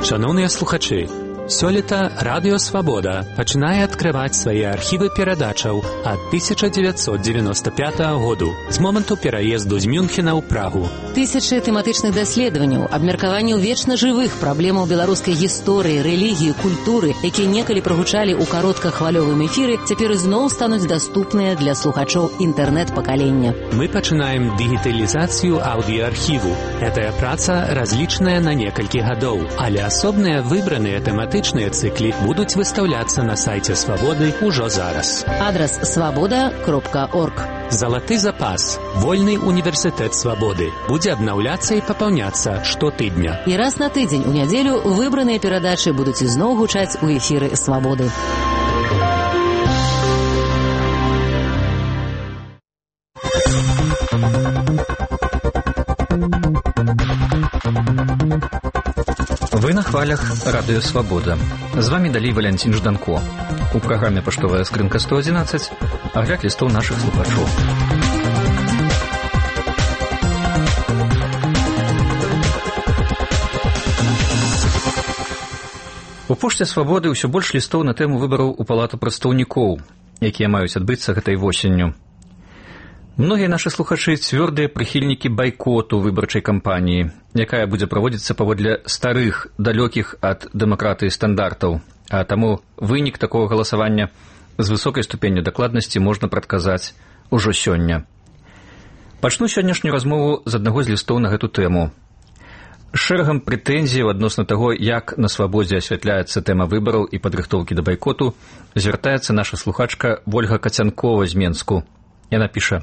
Шановныя слухачы, сёлета Радыё Свабода пачынае адкрываць свае архівы перадачаў ад 1995 году, з моманту пераезду з Мюнхена ў Прагу. Тысячы тэматычных даследаванняў, абмеркаванняў вечна жывых праблемаў беларускай гісторыі, рэлігіі, культуры, якія некалі прагучалі ў кароткахвалёвым эфіры, цяпер ізноў стануць даступныя для слухачоў інтэрнэт-пакалення. Мы пачынаем дыгіталізацыю аўдыаархіву. Гэтая праца разлічаная на некалькі гадоў, але асобныя выбраныя тэматычныя цыклі будуць выстаўляцца на сайце Свабоды ўжо зараз. Адрас свабода.орг. Залаты запас. Вольны універсітэт Свабоды будзе абнаўляцца і папаўняцца штотыдня. І раз на тыдзень у нядзелю выбраныя перадачы будуць ізноў гучаць у эфіры Свабоды. Вы на хвалях Радыё Свабода. З вами далей Валянцін Жданко. У праграме «Паштовая скрынка 111» агляд лістоў нашых слухачоў. У пошце Свабоды ўсё больш лістоў на тэму выбараў у палату прадстаўнікоў, якія маюць адбыцца гэтай восенню. Многія нашы слухачы цвёрдыя прыхільнікі байкоту выбарчай кампаніі, якая будзе праводзіцца паводле старых, далёкіх ад дэмакратыі стандартаў, а таму вынік такога галасавання з высокай ступенню дакладнасці можна прадказаць ужо сёння. Пачну сённяшнюю размову з аднаго з лістоў на гэту тэму. Шэрагам прэтэнзіяў адносна таго, як на Свабодзе асвятляецца тэма выбараў і падрыхтоўкі да байкоту, звяртаецца наша слухачка Вольга Кацянкова з Менску. Яна піша: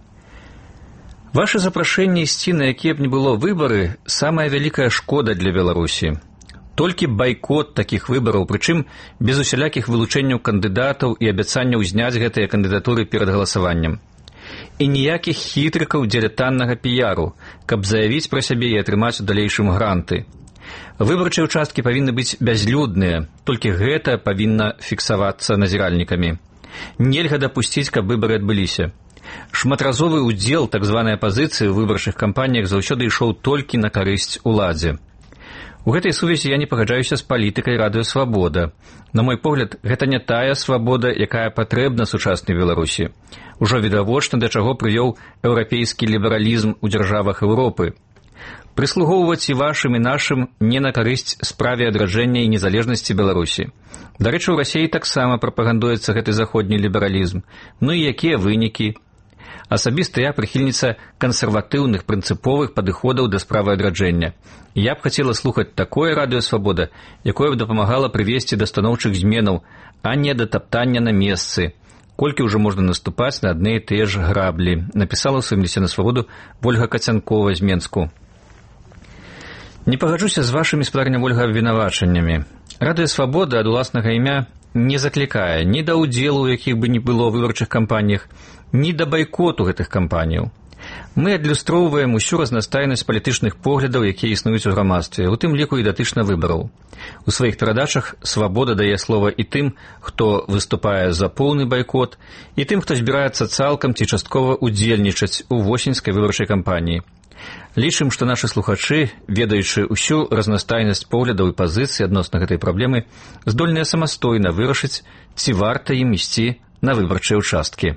«Ваше запрашэнне ісці на якія б не было выбары – самая вялікая шкода для Беларусі. Толькі байкот такіх выбараў, прычым без усялякіх вылучэнняў кандыдатаў і абяцанняў зняць гэтыя кандыдатуры перад галасаваннем. І ніякіх хітрыкаў дзеля таннага піяру, каб заявіць пра сябе і атрымаць у далейшым гранты. Выбарчыя ўчасткі павінны быць бязлюдныя, толькі гэта павінна фіксавацца назіральнікамі. Нельга дапусціць, каб выбары адбыліся. Шматразовы ўдзел так званай апазіцыі ў выбарчых кампаніях заўсёды ішоў толькі на карысць уладзе. У гэтай сувязі я не пагаджаюся з палітыкай Радыё Свабода. На мой погляд, гэта не тая свабода, якая патрэбна сучаснай Беларусі. Ужо відавочна, да чаго прывёў еўрапейскі лібералізм у дзяржавах Еўропы. Прыслугоўваць і вашым, і нашым не на карысць справе адраджэння і незалежнасці Беларусі. Дарэчы, у Расіі таксама прапагандуецца гэты заходні лібералізм. Ну і якія вынікі? Асабіста я прыхільніца кансерватыўных, прынцыповых падыходаў да справы адраджэння. Я б хацела слухаць такое Радыё Свабода, якое б дапамагала прывесці да станоўчых зменаў, а не да таптання на месцы. Колькі ўжо можна наступаць на адны і тыя ж граблі, напісала ў сваім лісце на Свабоду Вольга Кацянкова з Менску. Не пагаджуся з вашымі, спадарня Вольга, абвінавачаннямі. Радыё Свабода ад уласнага імя не заклікае ні да ўдзелу, у якіх бы не было выбарчых кампаніях, ні да байкоту гэтых кампаніяў. Мы адлюстроўваем усю разнастайнасць палітычных поглядаў, якія існуюць у грамадстве, у тым ліку і датычна выбараў. У сваіх перадачах Свабода дае слова і тым, хто выступае за поўны байкот, і тым, хто збіраецца цалкам ці часткова удзельнічаць у восеньскай выбарчай кампаніі. Лічым, што нашы слухачы, ведаючы ўсю разнастайнасць поглядаў і пазіцый адносна гэтай праблемы, здольныя самастойна вырашыць, ці варта ім ісці на выбарчыя ўчасткі.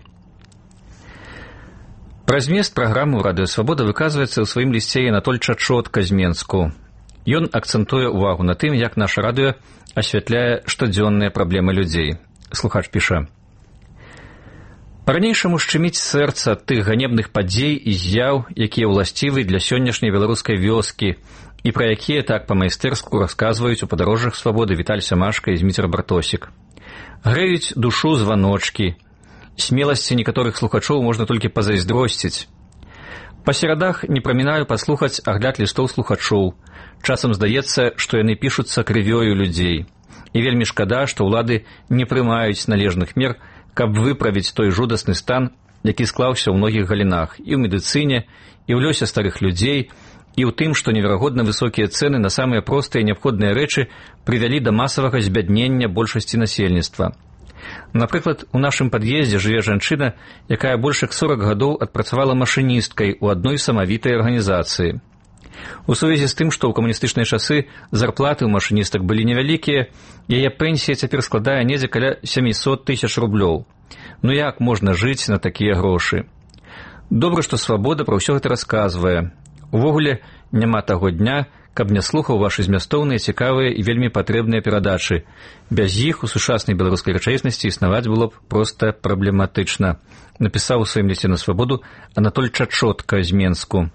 Пра змест праграмы ў Радыё Свабода выказваецца ў сваім лісце Анатоль Чачотка з Менску. Ён акцэнтуе ўвагу на тым, як наша радыё асвятляе штодзённыя праблемы людзей. Слухач піша: «Па-ранейшаму шчыміць сэрца ад тых ганебных падзей і з'яў, якія ўласцівы для сённяшняй беларускай вёскі і пра якія так па-майстэрску расказваюць у падарожжах Свабоды Віталь Сямашка і Зміцер Бартосік. Грэюць душу званочкі. Смеласці некаторых слухачоў можна толькі пазайздросціць. Па серадах не прамінаю паслухаць агляд лістоў слухачоў. Часам здаецца, што яны пішуцца крывёю людзей. І вельмі шкада, што ўлады не прымаюць належных мер, каб выправіць той жудасны стан, які склаўся ў многіх галінах, і ў медыцыне, і ў лёсе старых людзей, і ў тым, што неверагодна высокія цэны на самыя простыя неабходныя рэчы прывялі да масавага збяднення большасці насельніцтва. Напрыклад, у нашым пад'ездзе жыве жанчына, якая больш як 40 гадоў адпрацавала машыністкай у адной самавітай арганізацыі. У сувязі з тым, што ў камуністычныя часы зарплаты ў машыністак былі невялікія, яе пенсія цяпер складае недзе каля 700 000 рублёў. Ну як можна жыць на такія грошы? Добра, што Свабода пра ўсё гэта расказвае. Увогуле, няма таго дня, каб не слухаў вашы змястоўныя, цікавыя і вельмі патрэбныя перадачы. Без іх у сучаснай беларускай рэчаіснасці існаваць было б проста праблематычна. Напісаў у сваім лісце на Свабоду Анатоль Чачотка з Менску.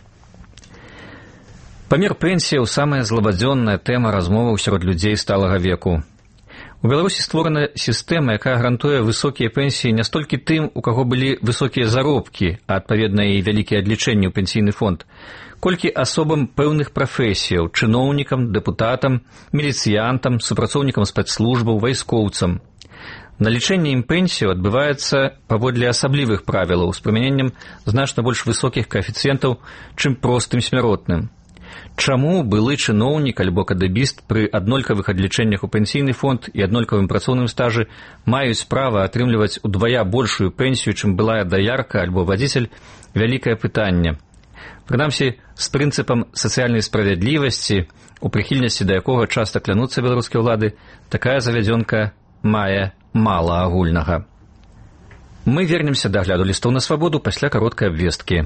Памер пенсіяў – самая злабадзённая тэма размоваў сярод людзей сталага веку. У Беларусі створана сістэма, якая гарантуе высокія пенсіі не столькі тым, у каго былі высокія заробкі, а адпаведна і вялікія адлічэнні ў пенсійны фонд, колькі асобам пэўных прафесіяў, чыноўнікам, дэпутатам, міліцыянтам, супрацоўнікам спецслужбаў, вайскоўцам. Налічэнне ім пенсію адбываецца паводле асаблівых правілаў з прымяненнем значна больш высокіх каэфіцыентаў, чым простым смяротным. Чаму былы чыноўнік альбо кадэбіст пры аднолькавых адлічэннях у пенсійны фонд і аднолькавым працоўным стажы маюць права атрымліваць удвая большую пенсію, чым былая даярка альбо вадзіцель, вялікае пытанне. Прынамсі, з прынцыпам сацыяльнай справядлівасці, у прыхільнасці да якога часта клянуцца беларускія ўлады, такая завядзёнка мае мала агульнага. Мы вернемся да агляду лістоў на Свабоду пасля кароткай абвесткі.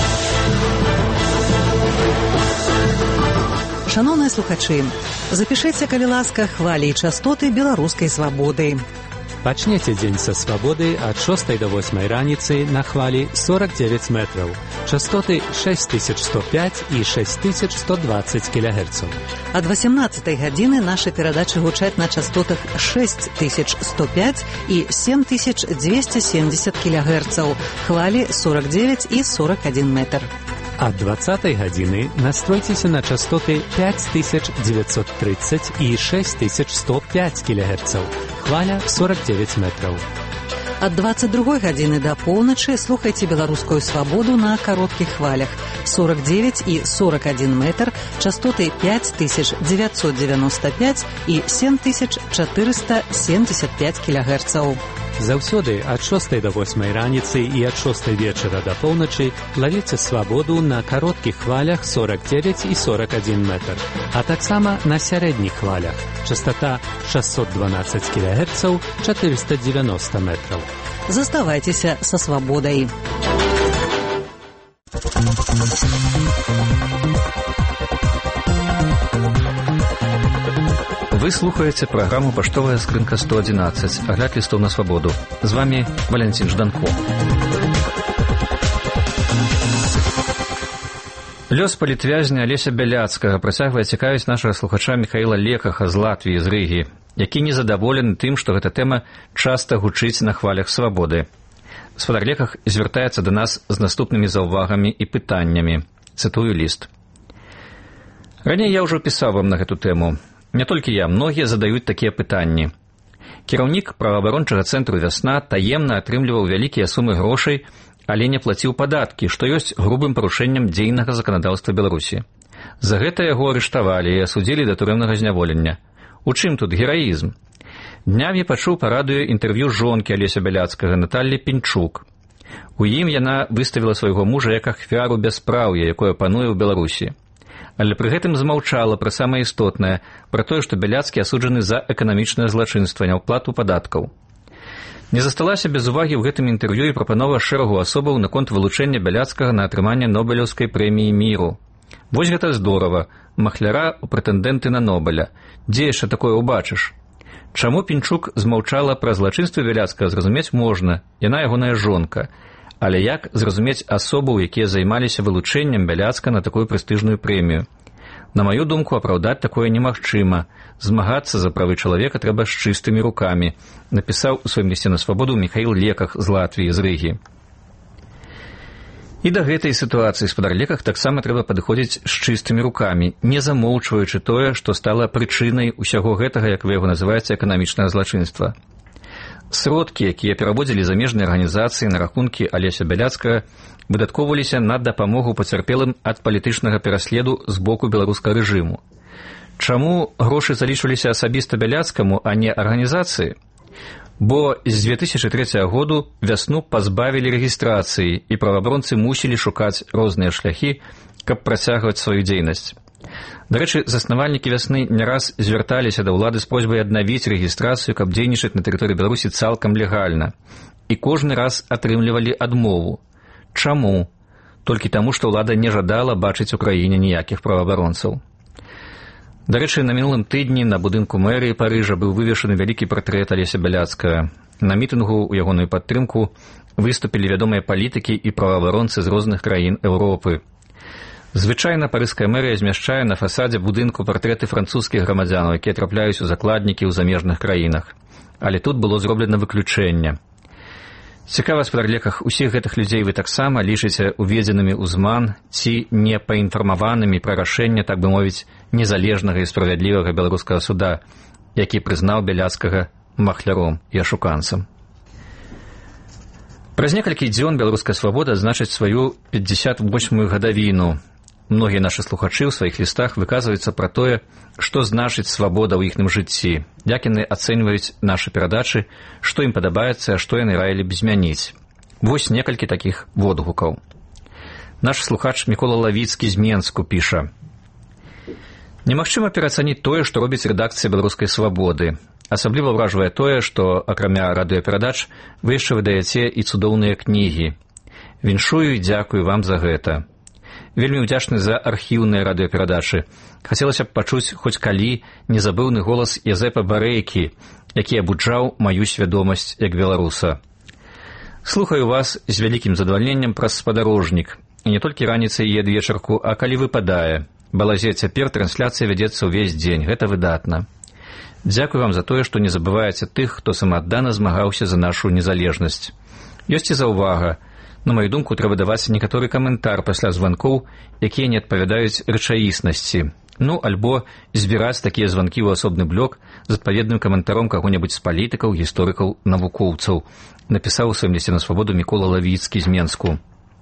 Шановныя слухачы, запішыце, калі ласка, хвалі і частоты беларускай свабоды. Пачнеце дзень са свабоды ад 6 до 8 раніцы на хвалі 49 метраў, частоты 6105 і 6120 кГц. Ад 18 гадзіны нашы перадачы гучаць на частотах 6105 і 7270 кГц, хвалі 49 і 41 метр. Ад 20 гадзіны настройцеся на частоты 5930 і 6105 кГц, хваля 49 метраў. Ад 22 гадзіны да поўначы слухайце беларускую свабоду на кароткіх хвалях 49 і 41 метр, частоты 5995 і 7475 кГц. Заўсёды ад 6 до 8 раніцы і ад 6 вечара да поўначы лавіце свабоду на кароткіх хвалях 49 і 41 метр, а таксама на сярэдніх хвалях, частота 612 кГц, 490 метраў. Заставайцеся са свабодай. Вы слухаеце праграму «Паштовая скрынка 111», агляд лістоў на Свабоду. З вами Валянцін Жданко. Лёс палітвязня Алеся Бяляцкага працягвае цікавіць нашага слухача Міхаіла Лекаха з Латвіі, з Рыгі, які незадаволены тым, што гэта тэма часта гучыць на хвалях свабоды. Гаспадар Леках звяртаецца да нас з наступнымі заўвагамі і пытаннямі. Цытую ліст. Раней я ўжо пісаў вам на гэту тэму. Не толькі я, многія задаюць такія пытанні. Кіраўнік праваабарончага цэнтру «Вясна» таемна атрымліваў вялікія сумы грошай, але не плаціў падаткі, што ёсць грубым парушэннем дзейнага заканадаўства Беларусі. За гэта яго арыштавалі і асудзілі да турэмнага зняволення. У чым тут гераізм? Днямі пачуў па радыё інтэрв'ю жонкі Алеся Бяляцкага Наталлі Пінчук. У ім яна выставіла свайго мужа як ахвяру бяспраўя, якое пануе ў Беларусі. Але пры гэтым змаўчала пра самае істотнае, пра тое, што Бяляцкі асуджаны за эканамічнае злачынства, няўплату падаткаў. Не засталася без увагі ў гэтым інтэрв'ю і прапанова шэрагу асобаў наконт вылучэння Бяляцкага на атрыманне Нобелеўскай прэміі міру. Вось гэта здорава, махляра ў прэтэндэнты на Нобеля. Дзе яшчэ такое ўбачыш? Чаму Пінчук змаўчала пра злачынствы Бяляцкага, зразумець можна, яна ягоная жонка. Але як зразумець асобаў, якія займаліся вылучэннем Бяляцка на такую прэстыжную прэмію? На маю думку, апраўдаць такое немагчыма. Змагацца за правы чалавека трэба з чыстымі рукамі, напісаў у сваім лісце на Свабоду Міхаіл Леках з Латвіі, з Рыгі. І да гэтай сітуацыі гаспадар Леках таксама трэба падыходзіць з чыстымі рукамі, не замоўчваючы тое, што стала прычынай усяго гэтага, як вы яго называеце, эканамічнага злачынства. Сродкі, якія пераводзілі замежныя арганізацыі на рахункі Алеся Бяляцкага, выдаткоўваліся на дапамогу пацярпелым ад палітычнага пераследу з боку беларускага рэжыму. Чаму грошы залічваліся асабіста Бяляцкаму, а не арганізацыі? Бо з 2003 году «Вясну» пазбавілі рэгістрацыі, і праваабаронцы мусілі шукаць розныя шляхі, каб працягваць сваю дзейнасць. Дарэчы, заснавальнікі «Вясны» не раз звярталіся да ўлады з просьбай аднавіць рэгістрацыю, каб дзейнічаць на тэрыторыі Беларусі цалкам легальна. І кожны раз атрымлівалі адмову. Чаму? Толькі таму, што ўлада не жадала бачыць у краіне ніякіх праваабаронцаў. Дарэчы, на мінулым тыдні на будынку мэрыі Парыжа быў вывешаны вялікі партрэт Алеся Бяляцкага. На мітынгу ў ягоную падтрымку выступілі вядомыя палітыкі і праваабаронцы з розных краін Еўропы. Звычайна парыжская мэрыя змяшчае на фасадзе будынку партрэты французскіх грамадзянаў, якія трапляюць у закладнікі ў замежных краінах. Але тут было зроблена выключэнне. Цікава, па леках усіх гэтых людзей вы таксама лічыце уведзенымі ў зман ці не паінфармаванымі пра рашэнне, так бы мовіць, незалежнага і справядлівага беларускага суда, які прызнаў Бяляцкага махляром і ашуканцам. Праз некалькі дзён беларуская свабода адзначыць сваю 58-ю гадавіну. Многія нашы слухачы ў сваіх лістах выказваюцца пра тое, што значыць свабода ў іхным жыцці, як яны ацэньваюць нашы перадачы, што ім падабаецца, а што яны раілі б змяніць. Вось некалькі такіх водгукаў. Наш слухач Мікола Лавіцкі з Менску піша: «Немагчыма пераацаніць тое, што робіць рэдакцыя беларускай свабоды. Асабліва ўражвае тое, што, акрамя радыёперадач, вы яшчэ выдаяце і цудоўныя кнігі. Віншую і дзякую вам за гэта. Вельмі ўдзячны за архіўныя радыёперадачы. Хацелася б пачуць хоць калі незабыўны голас Язэпа Барэйкі, які абуджаў маю свядомасць як беларуса. Слухаю вас з вялікім задавальненнем праз спадарожнік. І не толькі раніцай і адвечарку, а калі выпадае. Балазе, цяпер трансляцыя вядзецца ўвесь дзень. Гэта выдатна. Дзякую вам за тое, што не забываеце тых, хто самааддана змагаўся за нашу незалежнасць. Ёсць і заўвага. На маю думку, трэба даваць некаторы каментар пасля званкоў, якія не адпавядаюць рэчаіснасці. Ну, альбо збіраць такія званкі ў асобны блок з адпаведным каментаром каго-небудзь з палітыкаў, гісторыкаў, навукоўцаў, напісаў у сваім лісце на свабоду Мікола Лавіцкі з Менску.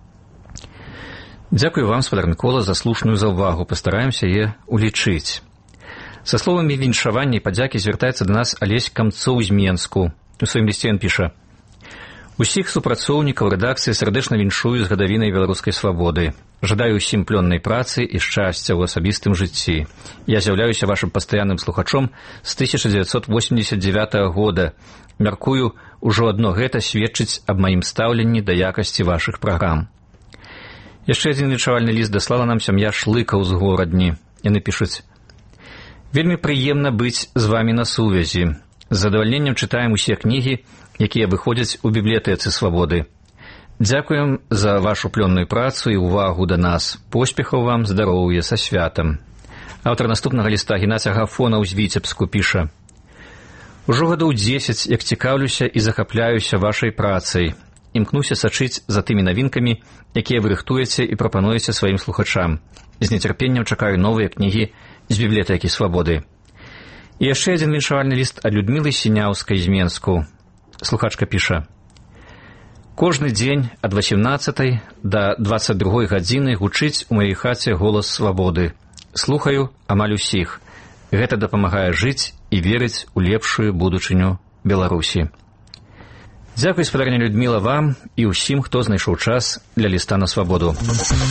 Дзякую вам, спадар Мікола, за слушную заўвагу. Пастараемся яе улічыць. Са словамі віншавання і падзякі звяртаецца да нас Алесь Камцоў з Менску. У сваім лісце ён піша: «Усіх супрацоўнікаў рэдакцыі сардэчна віншую з гадавінай беларускай свабоды. Жадаю ўсім плённай працы і шчасця ў асабістым жыцці. Я з'яўляюся вашым пастаянным слухачом з 1989 года. Мяркую, ужо адно гэта сведчыць аб маім стаўленні да якасці вашых праграм». Яшчэ адзін віншавальны ліст даслала нам сям'я Шлыкаў з Горадні. Яны пішуць: «Вельмі прыемна быць з вамі на сувязі. З задавальненнем чытаем усе кнігі, якія выходзяць у бібліятэцы свабоды. Дзякуем за вашу плённую працу і ўвагу да нас. Поспехаў вам, здароўя, са святам». Аўтар наступнага ліста Геннадзь Агафонаў з Віцебску піша: «Ужо гадоў 10, як цікаўлюся і захапляюся вашай працай. Імкнуся сачыць за тымі навінкамі, якія вы рыхтуеце і прапануеце сваім слухачам. З нецярпеннем чакаю новыя кнігі з бібліятэкі свабоды». І яшчэ адзін віншавальны ліст ад Людмілы Сіняўскай з Менску. Слухачка піша: «Кожны дзень ад 18 да 22 гадзіны гучыць у маёй хаце голас свабоды. Слухаю амаль усіх. Гэта дапамагае жыць і верыць у лепшую будучыню Беларусі». Дзякуй, спадарня Людміла, вам і ўсім, хто знайшоў час для ліста на свабоду.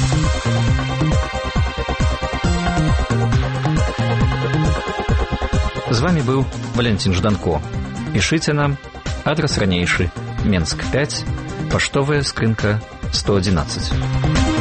З вами быў Валентин Жданко. Пішыце нам. Адрес ранейшы. Менск 5, паштовая скрынка 111.